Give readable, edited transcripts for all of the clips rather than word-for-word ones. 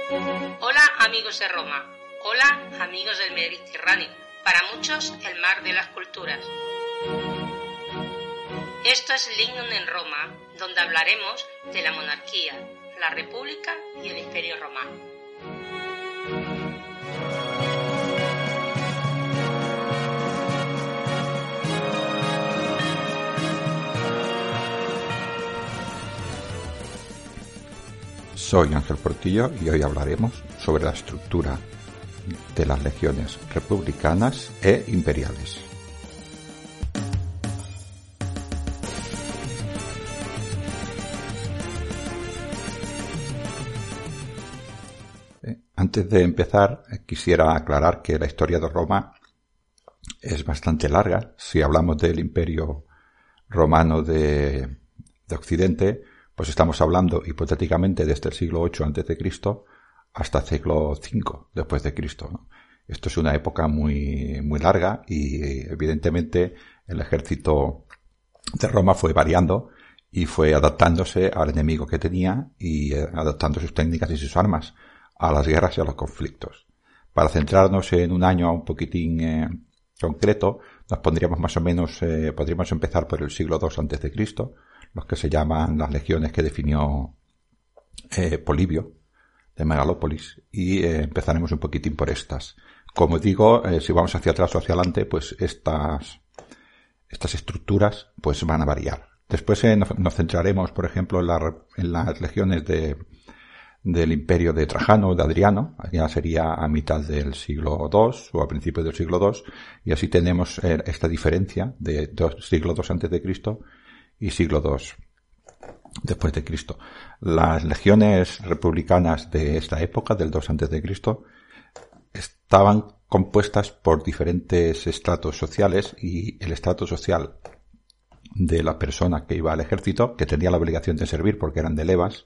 Hola amigos de Roma, hola amigos del Mediterráneo, para muchos el mar de las culturas. Esto es Lignum en Roma, donde hablaremos de la monarquía, la república y el imperio romano. Soy Ángel Portillo y hoy hablaremos sobre la estructura de las legiones republicanas e imperiales. Antes de empezar, quisiera aclarar que la historia de Roma es bastante larga. Si hablamos del Imperio Romano de Occidente, pues estamos hablando hipotéticamente desde el siglo VIII a.C. hasta el siglo V después de Cristo, ¿no? Esto es una época muy larga y evidentemente el ejército de Roma fue variando y fue adaptándose al enemigo que tenía y adaptando sus técnicas y sus armas a las guerras y a los conflictos. Para centrarnos en un año un poquitín concreto, nos pondríamos más o menos, podríamos empezar por el siglo II a.C., los que se llaman las legiones que definió Polibio de Megalópolis, y empezaremos un poquitín por estas. Como digo, si vamos hacia atrás o hacia adelante, pues estas estructuras pues van a variar. Después nos centraremos, por ejemplo, en las legiones del imperio de Trajano, de Adriano, ya sería a mitad del siglo II o a principios del siglo II, y así tenemos esta diferencia de siglo II antes de Cristo y siglo II después de Cristo. Las legiones republicanas de esta época, del II antes de Cristo, estaban compuestas por diferentes estratos sociales, y el estrato social de la persona que iba al ejército, que tenía la obligación de servir porque eran de levas,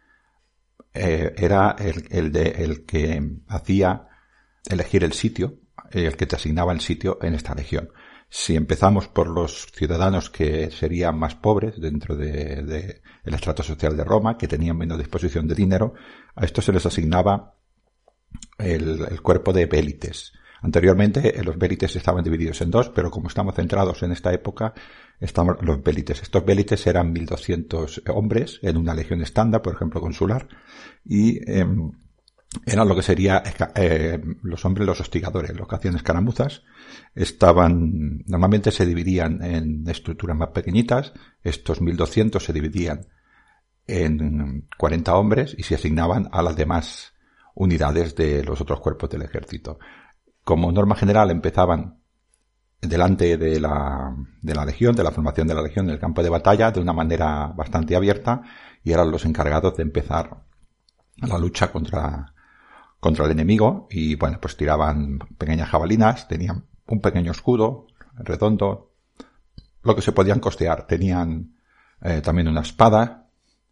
era el que hacía elegir el sitio, el que te asignaba el sitio en esta legión. Si empezamos por los ciudadanos que serían más pobres dentro de el estrato social de Roma, que tenían menos disposición de dinero, a estos se les asignaba el cuerpo de vélites. Anteriormente los vélites estaban divididos en dos, pero como estamos centrados en esta época, estamos los vélites. Estos vélites eran 1200 hombres en una legión estándar, por ejemplo consular, y eran lo que sería los hombres, los hostigadores, los que hacían escaramuzas. Normalmente se dividían en estructuras más pequeñitas. Estos 1200 se dividían en 40 hombres y se asignaban a las demás unidades de los otros cuerpos del ejército. Como norma general empezaban delante de la legión, de la formación de la legión en el campo de batalla, de una manera bastante abierta, y eran los encargados de empezar la lucha contra el enemigo. Y bueno, pues tiraban pequeñas jabalinas, tenían un pequeño escudo redondo, lo que se podían costear. Tenían también una espada,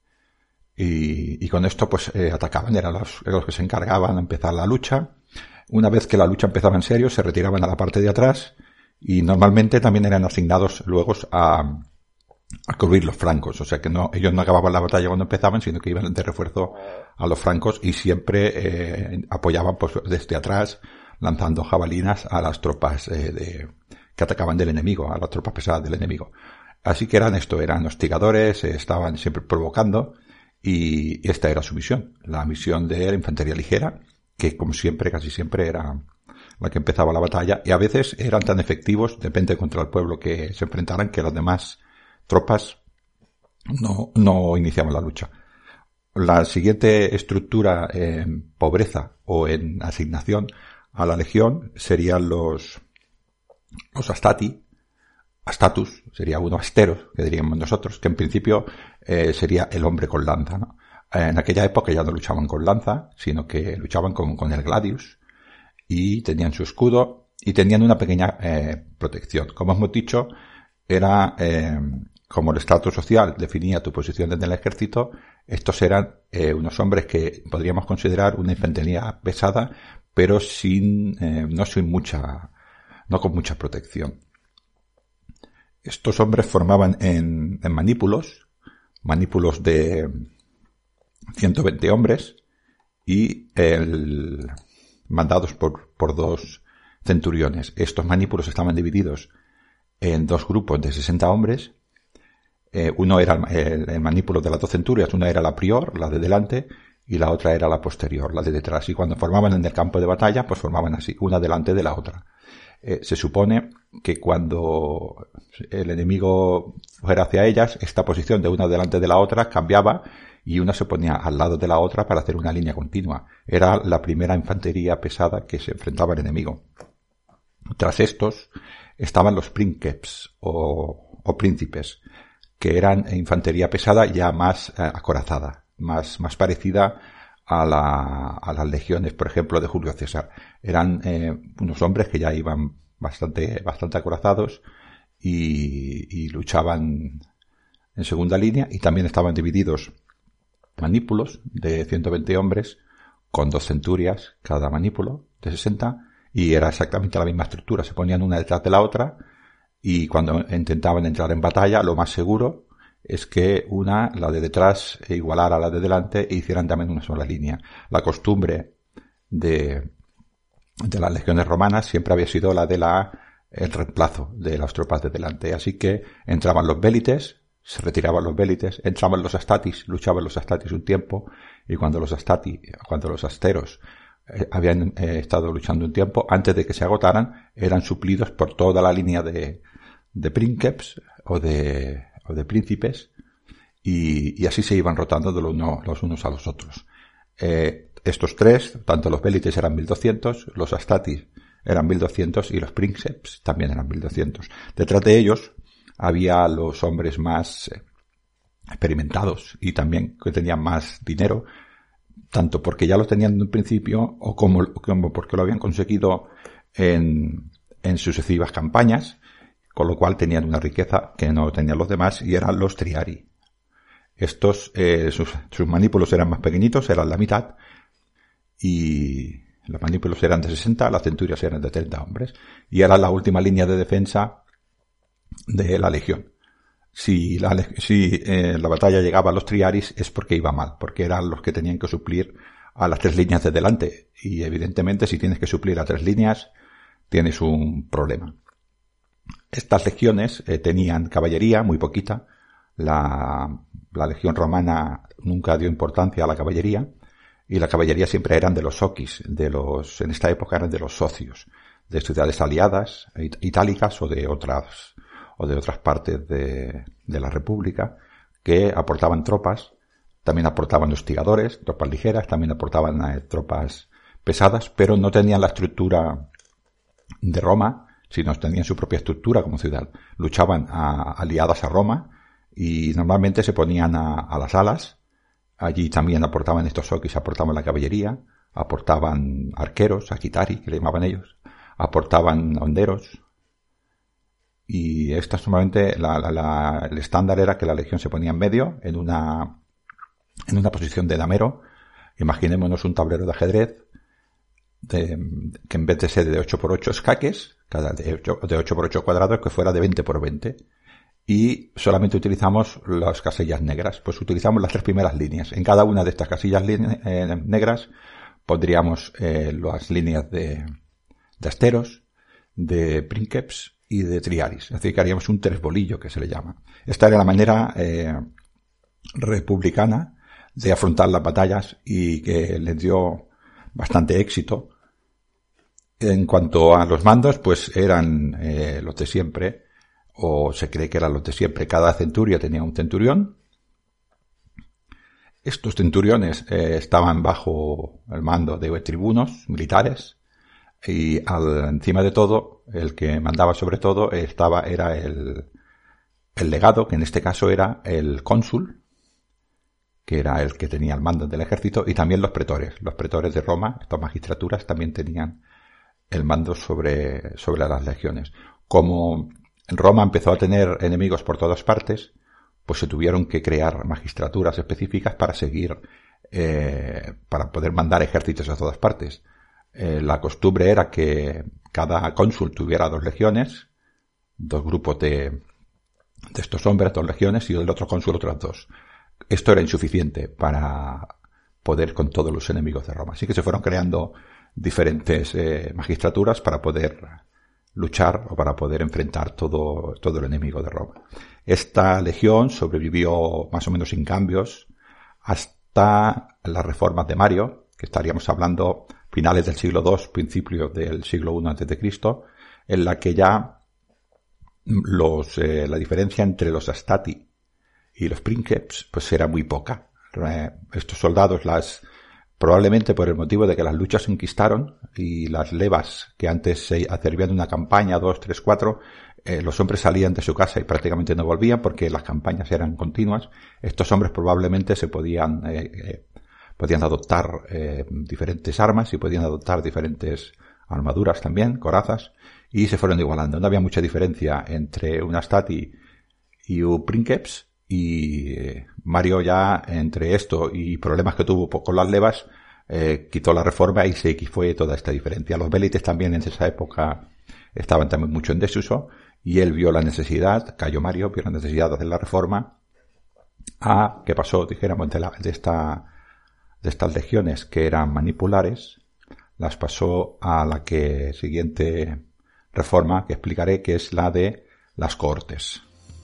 y con esto pues atacaban. Eran los que se encargaban de empezar la lucha. Una vez que la lucha empezaba en serio, se retiraban a la parte de atrás, y normalmente también eran asignados luego a cubrir los flancos. O sea que ellos no acababan la batalla cuando empezaban, sino que iban de refuerzo a los flancos, y siempre apoyaban pues desde atrás, lanzando jabalinas a las tropas que atacaban del enemigo, a las tropas pesadas del enemigo. Así que eran hostigadores, estaban siempre provocando, y esta era su misión, la misión de la infantería ligera, que como siempre, casi siempre era la que empezaba la batalla, y a veces eran tan efectivos, depende contra el pueblo que se enfrentaran, que las demás tropas no iniciaban la lucha. La siguiente estructura en pobreza o en asignación a la legión serían los astatus, sería uno asteros, que diríamos nosotros, que en principio sería el hombre con lanza, ¿no? En aquella época ya no luchaban con lanza, sino que luchaban con el gladius, y tenían su escudo y tenían una pequeña protección. Como hemos dicho, era como el estrato social definía tu posición en el ejército. Estos eran unos hombres que podríamos considerar una infantería pesada, pero no con mucha protección. Estos hombres formaban en manípulos de 120 hombres, y mandados por 2 centuriones. Estos manípulos estaban divididos en 2 grupos de 60 hombres. Uno era el manípulo de las 2 centurias, una era la prior, la de delante, y la otra era la posterior, la de detrás. Y cuando formaban en el campo de batalla, pues formaban así, una delante de la otra. Se supone que cuando el enemigo fuera hacia ellas, esta posición de una delante de la otra cambiaba y una se ponía al lado de la otra para hacer una línea continua. Era la primera infantería pesada que se enfrentaba al enemigo. Tras estos estaban los princeps o príncipes, que eran infantería pesada ya más acorazada, más parecida a las legiones, por ejemplo, de Julio César. Eran unos hombres que ya iban bastante acorazados y luchaban en segunda línea, y también estaban divididos manípulos de 120 hombres con 2 centurias cada manípulo de 60, y era exactamente la misma estructura. Se ponían una detrás de la otra, y cuando intentaban entrar en batalla, lo más seguro es que la de detrás, igualara a la de delante e hicieran también una sola línea. La costumbre de las legiones romanas siempre había sido la de el reemplazo de las tropas de delante. Así que entraban los vélites, se retiraban los vélites, entraban los astatis, luchaban los astatis un tiempo, y cuando los asteros habían estado luchando un tiempo, antes de que se agotaran, eran suplidos por toda la línea de princeps o de príncipes, y así se iban rotando de los unos a los otros. Estos 3, tanto los vélites eran 1200, los astatis eran 1200 y los princeps también eran 1200. Detrás de ellos había los hombres más experimentados y también que tenían más dinero, tanto porque ya lo tenían en un principio o como porque lo habían conseguido en sucesivas campañas, con lo cual tenían una riqueza que no tenían los demás, y eran los triari. Estos, sus manípulos eran más pequeñitos, eran la mitad, y los manípulos eran de 60, las centurias eran de 30 hombres, y era la última línea de defensa de la legión. Si la batalla llegaba a los triaris es porque iba mal, porque eran los que tenían que suplir a las 3 líneas de delante, y evidentemente si tienes que suplir a 3 líneas tienes un problema. Estas legiones tenían caballería muy poquita. La legión romana nunca dio importancia a la caballería, y la caballería siempre eran de los soquis, en esta época eran de los socios, de ciudades aliadas, itálicas o de otras partes de la República, que aportaban tropas, también aportaban hostigadores, tropas ligeras, también aportaban tropas pesadas, pero no tenían la estructura de Roma, sino tenían su propia estructura como ciudad. Luchaban aliadas a Roma, y normalmente se ponían a las alas. Allí también aportaban estos soquis, aportaban la caballería, aportaban arqueros, aquitari, que le llamaban ellos, aportaban honderos, y estas normalmente el estándar era que la legión se ponía en medio, en una posición de damero. Imaginémonos un tablero de ajedrez, que en vez de ser de 8x8 escaques, de 8x8 cuadrados, que fuera de 20x20. Y solamente utilizamos las casillas negras. Pues utilizamos las 3 primeras líneas. En cada una de estas casillas negras pondríamos las líneas de asteros, de princeps y de triaris. Es decir, que haríamos un tresbolillo, que se le llama. Esta era la manera republicana de afrontar las batallas, y que les dio bastante éxito. En cuanto a los mandos, pues eran los de siempre, o se cree que eran los de siempre. Cada centuria tenía un centurión. Estos centuriones estaban bajo el mando de tribunos militares, y encima de todo, el que mandaba sobre todo era el legado, que en este caso era el cónsul, que era el que tenía el mando del ejército, y también los pretores. Los pretores de Roma, estas magistraturas, también tenían el mando sobre las legiones. Como Roma empezó a tener enemigos por todas partes, pues se tuvieron que crear magistraturas específicas para para poder mandar ejércitos a todas partes. La costumbre era que cada cónsul tuviera 2 legiones, 2 grupos de estos hombres, 2 legiones, y el otro cónsul otras 2. Esto era insuficiente para poder con todos los enemigos de Roma. Así que se fueron creando diferentes magistraturas para poder luchar o para poder enfrentar todo el enemigo de Roma. Esta legión sobrevivió más o menos sin cambios hasta las reformas de Mario, que estaríamos hablando finales del siglo II, principios del siglo I a.C., en la que ya la diferencia entre los Astati y los Princeps pues era muy poca. Estos soldados probablemente por el motivo de que las luchas se enquistaron y las levas que antes se servían de una campaña, 2, 3, 4, los hombres salían de su casa y prácticamente no volvían porque las campañas eran continuas. Estos hombres probablemente se podían adoptar diferentes armas y podían adoptar diferentes armaduras también, corazas, y se fueron igualando. No había mucha diferencia entre un Astati y un Princeps, y Mario ya entre esto y problemas que tuvo con las levas quitó la reforma y se fue toda esta diferencia. Los vélites también en esa época estaban también mucho en desuso y él vio la necesidad, Cayo Mario vio la necesidad de hacer la reforma que pasó, dijéramos, de estas legiones que eran manipulares, las pasó a la siguiente reforma que explicaré, que es la de las cohortes.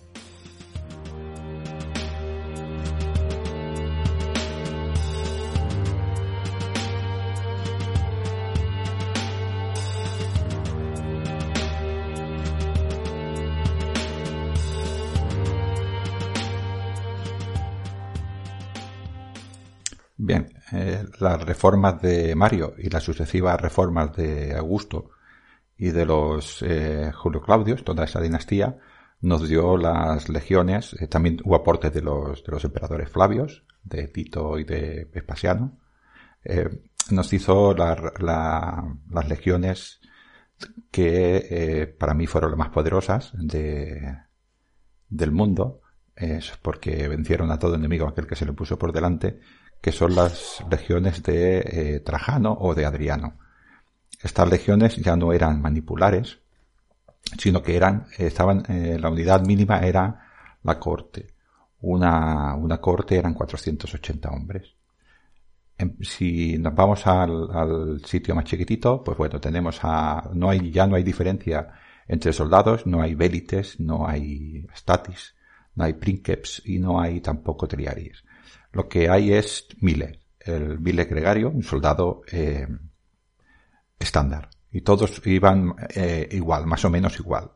Bien, las reformas de Mario y las sucesivas reformas de Augusto y de los Julio Claudios, toda esa dinastía, nos dio las legiones. También hubo aportes de los emperadores Flavios, de Tito y de Vespasiano. Nos hizo las legiones que para mí fueron las más poderosas del mundo, porque vencieron a todo enemigo, aquel que se le puso por delante, que son las legiones de Trajano o de Adriano. Estas legiones ya no eran manipulares, sino que la unidad mínima era la cohorte. Una cohorte eran 480 hombres. Si nos vamos al sitio más chiquitito, pues bueno, ya no hay diferencia entre soldados, no hay vélites, no hay statis, no hay princeps y no hay tampoco triaries. Lo que hay es el mile gregario, un soldado estándar. Y todos iban igual, más o menos igual.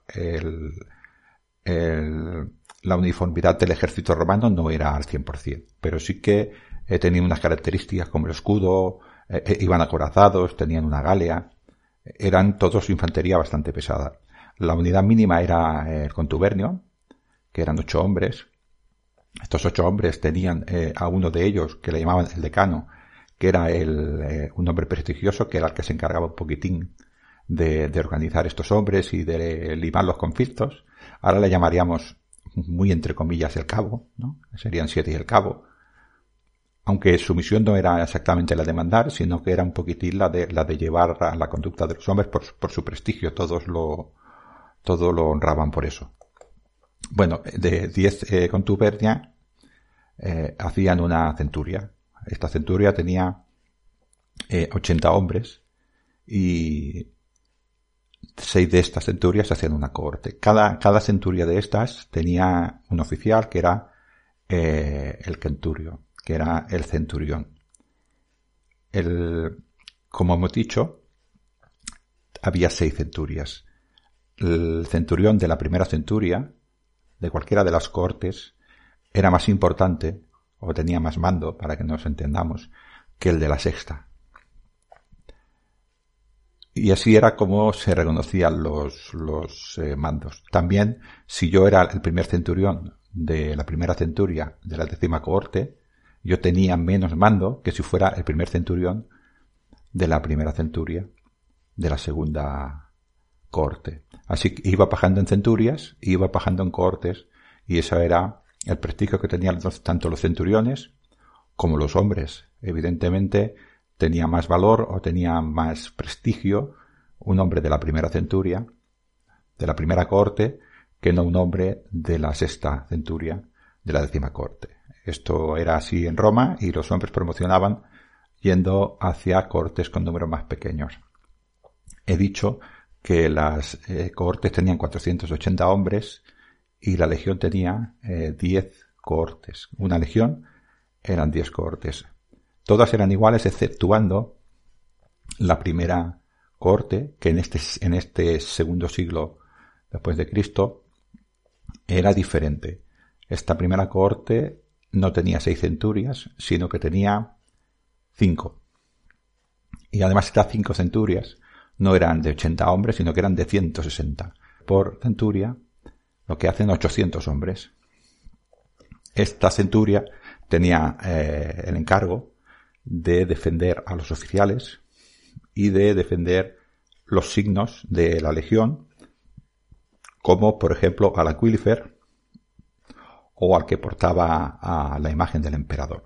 La uniformidad del ejército romano no era al 100%, pero sí que tenía unas características como el escudo, iban acorazados, tenían una galea, eran todos infantería bastante pesada. La unidad mínima era el contubernio, que eran 8 hombres. Estos 8 hombres tenían a uno de ellos, que le llamaban el decano, que era un hombre prestigioso, que era el que se encargaba un poquitín de organizar estos hombres y de limar los conflictos. Ahora le llamaríamos, muy entre comillas, el cabo, ¿no? Serían 7 y el cabo. Aunque su misión no era exactamente la de mandar, sino que era un poquitín la de llevar a la conducta de los hombres por su prestigio. Todos lo honraban por eso. Bueno, de 10 contubernia hacían una centuria. Esta centuria tenía 80 hombres y 6 de estas centurias hacían una cohorte. Cada centuria de estas tenía un oficial que era el centurio, que era el centurión. Como hemos dicho, había 6 centurias. El centurión de la primera centuria, de cualquiera de las cohortes, era más importante, o tenía más mando, para que nos entendamos, que el de la sexta. Y así era como se reconocían los mandos. También, si yo era el primer centurión de la primera centuria de la 10ª cohorte, yo tenía menos mando que si fuera el primer centurión de la primera centuria de la segunda cohorte. Así que iba bajando en centurias, iba bajando en cohortes, y eso era el prestigio que tenían tanto los centuriones como los hombres. Evidentemente tenía más valor o tenía más prestigio un hombre de la primera centuria, de la primera cohorte, que no un hombre de la sexta centuria de la 10ª cohorte. Esto era así en Roma y los hombres promocionaban yendo hacia cohortes con números más pequeños. He dicho que las cohortes tenían 480 hombres y la legión tenía 10 cohortes. Una legión eran 10 cohortes. Todas eran iguales exceptuando la primera cohorte, que en este segundo siglo después de Cristo era diferente. Esta primera cohorte no tenía 6 centurias, sino que tenía 5. Y además estas 5 centurias no eran de 80 hombres, sino que eran de 160. Por centuria, lo que hacen 800 hombres. Esta centuria tenía el encargo de defender a los oficiales y de defender los signos de la legión, como por ejemplo al aquilifer o al que portaba a la imagen del emperador.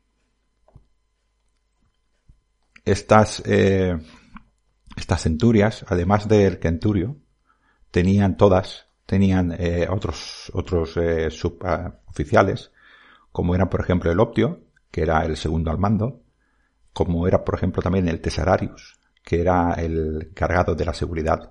Estas centurias, además del centurio, tenían otros suboficiales, como era por ejemplo el optio, que era el segundo al mando, como era por ejemplo también el tesararius, que era el encargado de la seguridad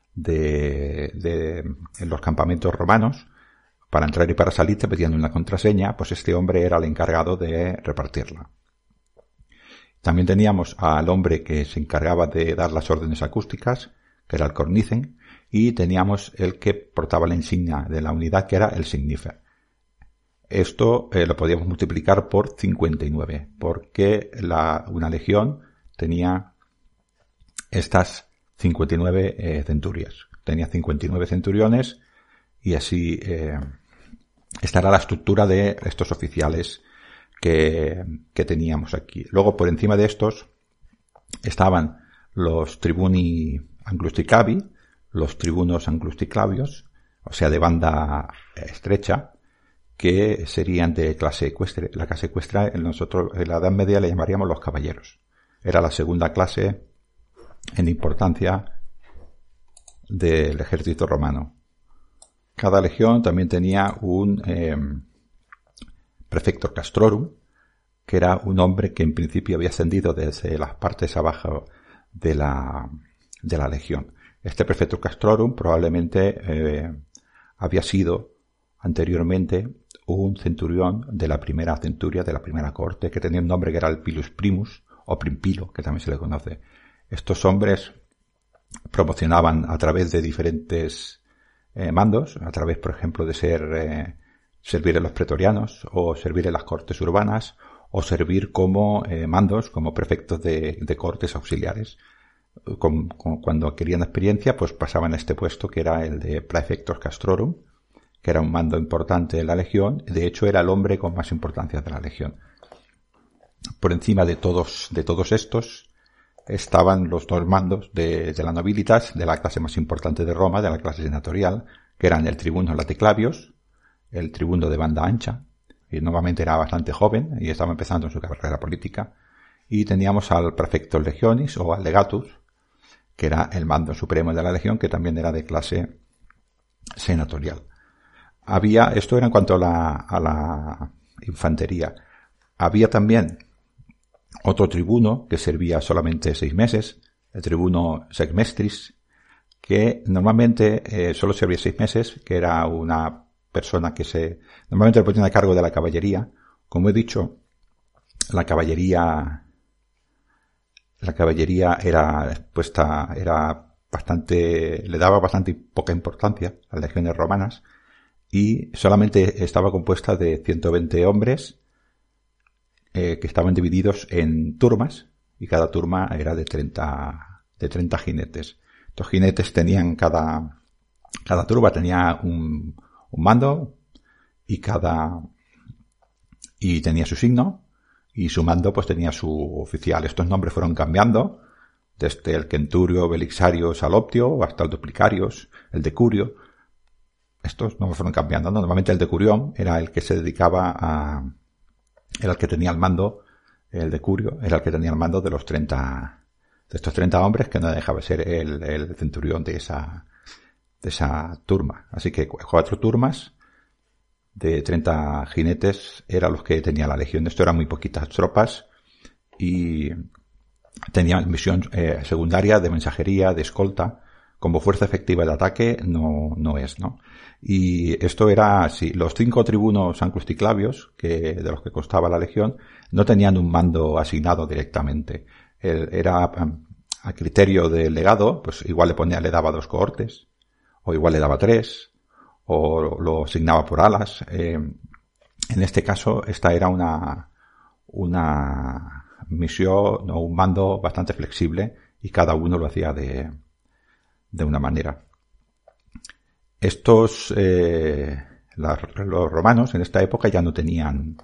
en los campamentos romanos. Para entrar y para salir te pedían una contraseña, pues este hombre era el encargado de repartirla. También teníamos al hombre que se encargaba de dar las órdenes acústicas, que era el cornicen, y teníamos el que portaba la insignia de la unidad, que era el signifer. Esto lo podíamos multiplicar por 59, porque una legión tenía estas 59 centurias. Tenía 59 centuriones y así esta era la estructura de estos oficiales que teníamos aquí. Luego, por encima de estos, estaban los tribuni anglusticavi, los tribunos anglusticlavios, o sea, de banda estrecha, que serían de clase ecuestre. La clase ecuestre nosotros en la Edad Media le llamaríamos los caballeros. Era la segunda clase en importancia del ejército romano. Cada legión también tenía un prefector castrorum, que era un hombre que en principio había ascendido desde las partes abajo de la legión. Este prefector castrorum probablemente había sido anteriormente un centurión de la primera centuria, de la primera corte, que tenía un nombre que era el pilus primus, o primpilo, que también se le conoce. Estos hombres promocionaban a través de diferentes mandos, a través, por ejemplo, de servir en los pretorianos, o servir en las cortes urbanas, o servir como mandos, como prefectos de cortes auxiliares. Cuando querían experiencia, pues pasaban a este puesto, que era el de praefector castrorum, que era un mando importante de la legión. De hecho, era el hombre con más importancia de la legión. Por encima de todos estos estaban los dos mandos de la nobilitas, de la clase más importante de Roma, de la clase senatorial, que eran el tribuno laticlavios, el tribuno de banda ancha, y normalmente era bastante joven y estaba empezando en su carrera política, y teníamos al prefectus legionis o al legatus, que era el mando supremo de la legión, que también era de clase senatorial. Esto era en cuanto a la infantería. Había también otro tribuno que servía solamente 6 meses, el tribuno segmestris, que normalmente solo servía 6 meses, que era una persona que normalmente le ponían a cargo de la caballería. Como he dicho, la caballería le daba bastante poca importancia a las legiones romanas, y solamente estaba compuesta de 120 hombres que estaban divididos en turmas, y cada turma era de 30 jinetes. Estos jinetes tenían cada turba tenía un mando, y tenía su signo, y su mando pues tenía su oficial. Estos nombres fueron cambiando desde el centurio, belixarios al optio, hasta el duplicarios, el decurio. Estos nombres fueron cambiando, ¿no? Normalmente el decurión era el que se dedicaba era el que tenía el mando, el decurio era el que tenía el mando de estos 30 hombres, que no dejaba de ser el centurión de esa turma. Así que 4 turmas de 30 jinetes eran los que tenía la legión. Esto eran muy poquitas tropas, y tenía misión secundaria de mensajería, de escolta. Como fuerza efectiva de ataque no es, ¿no? Y esto era así. Los 5 tribunos ancusticlavios, de los que constaba la legión, no tenían un mando asignado directamente. Era a criterio del legado, pues igual le daba 2 cohortes, o igual le daba 3, o lo asignaba por alas. En este caso, esta era una misión o un mando bastante flexible y cada uno lo hacía de una manera. Los romanos en esta época ya no tenían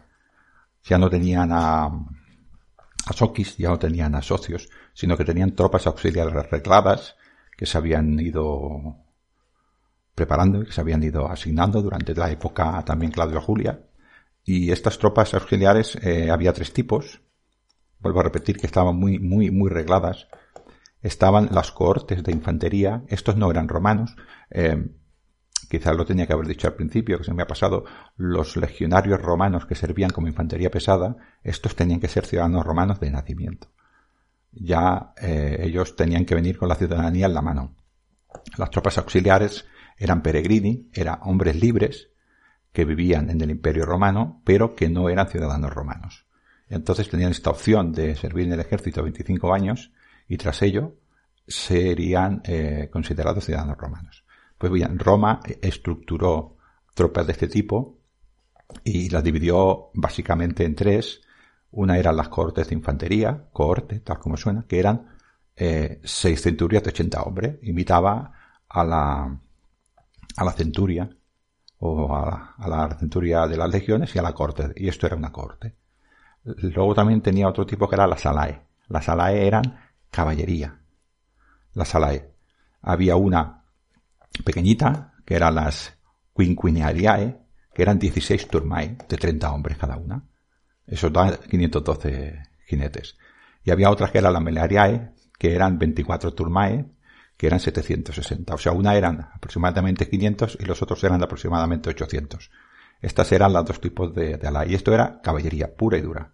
a soquis, ya no tenían a socios, sino que tenían tropas auxiliares regladas que se habían ido preparando y que se habían ido asignando durante la época también Claudio Julia. Y estas tropas auxiliares había 3 tipos. Vuelvo a repetir que estaban muy regladas. Estaban las cohortes de infantería. Estos no eran romanos. Quizás lo tenía que haber dicho al principio, que se me ha pasado. Los legionarios romanos que servían como infantería pesada, estos tenían que ser ciudadanos romanos de nacimiento. Ya ellos tenían que venir con la ciudadanía en la mano. Las tropas auxiliares eran peregrini, eran hombres libres que vivían en el Imperio Romano, pero que no eran ciudadanos romanos. Entonces tenían esta opción de servir en el ejército 25 años y tras ello serían considerados ciudadanos romanos. Pues bien, Roma estructuró tropas de este tipo y las dividió básicamente en 3. Una eran las cohortes de infantería, cohorte, tal como suena, que eran 6 centurias de 80 hombres. Imitaba a la centuria o a la centuria de las legiones y a la cohorte, y esto era una cohorte. Luego también tenía otro tipo que era la salae. Las salae eran caballería. La salae. Había una pequeñita, que eran las quinquenariae, que eran 16 turmae, de 30 hombres cada una. Eso da 512 jinetes. Y había otras que eran las melariae, que eran 24 turmae, que eran 760. O sea, una eran aproximadamente 500 y los otros eran aproximadamente 800. Estas eran los 2 tipos de ala. Y esto era caballería pura y dura.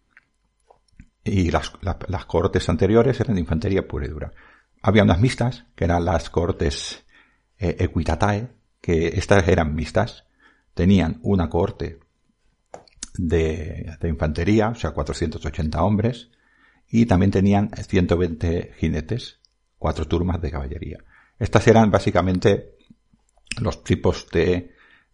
Y las cohortes anteriores eran de infantería pura y dura. Había unas mixtas, que eran las cohortes equitatae, que estas eran mixtas. Tenían una cohorte de infantería, o sea, 480 hombres, y también tenían 120 jinetes, 4 turmas de caballería. Estas eran básicamente los tipos de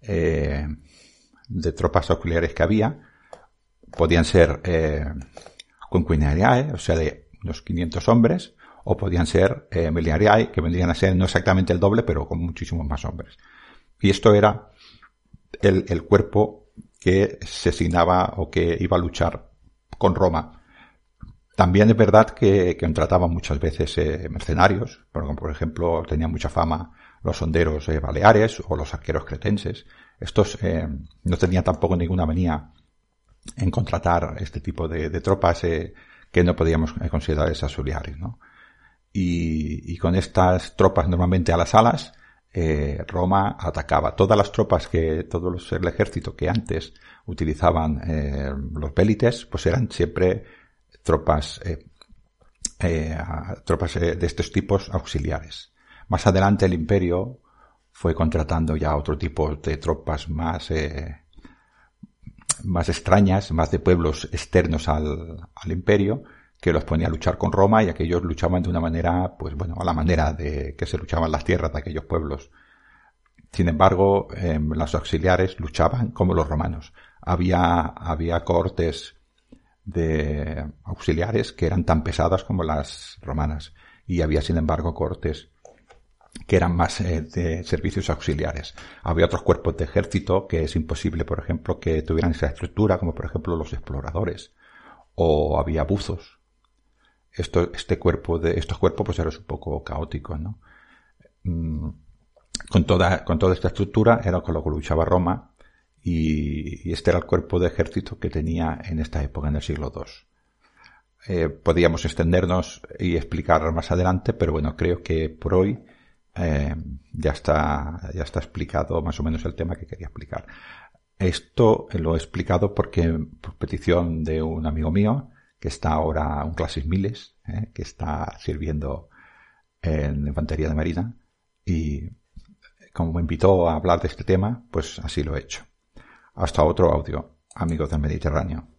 tropas auxiliares que había. Podían ser quinquenariae, o sea, de unos 500 hombres, o podían ser melariae, que vendrían a ser no exactamente el doble, pero con muchísimos más hombres. Y esto era el cuerpo que se asignaba o que iba a luchar con Roma. También es verdad que contrataban muchas veces mercenarios, por ejemplo, tenían mucha fama los honderos baleares o los arqueros cretenses. Estos no tenían tampoco ninguna manía en contratar este tipo de tropas que no podíamos considerar esas auxiliares, ¿no? Y con estas tropas normalmente a las alas, Roma atacaba. Todas las tropas el ejército que antes utilizaban los vélites, pues eran siempre tropas de estos tipos auxiliares. Más adelante el imperio fue contratando ya otro tipo de tropas más extrañas, más de pueblos externos al imperio, que los ponía a luchar con Roma y aquellos luchaban de una manera, pues bueno, a la manera de que se luchaban las tierras de aquellos pueblos. Sin embargo, los auxiliares luchaban como los romanos. Había cohortes de auxiliares que eran tan pesadas como las romanas y había, sin embargo, cohortes que eran más de servicios auxiliares. Había otros cuerpos de ejército que es imposible, por ejemplo, que tuvieran esa estructura, como por ejemplo los exploradores, o había buzos. Estos cuerpos pues eran un poco caóticos, ¿no? Con toda esta estructura era con lo que luchaba Roma y este era el cuerpo de ejército que tenía en esta época, en el siglo II. Podíamos extendernos y explicar más adelante, pero bueno, creo que por hoy ya está explicado más o menos el tema que quería explicar. Esto lo he explicado porque por petición de un amigo mío que está ahora un Clases Miles, que está sirviendo en Infantería de Marina, y como me invitó a hablar de este tema, pues así lo he hecho. Hasta otro audio, amigos del Mediterráneo.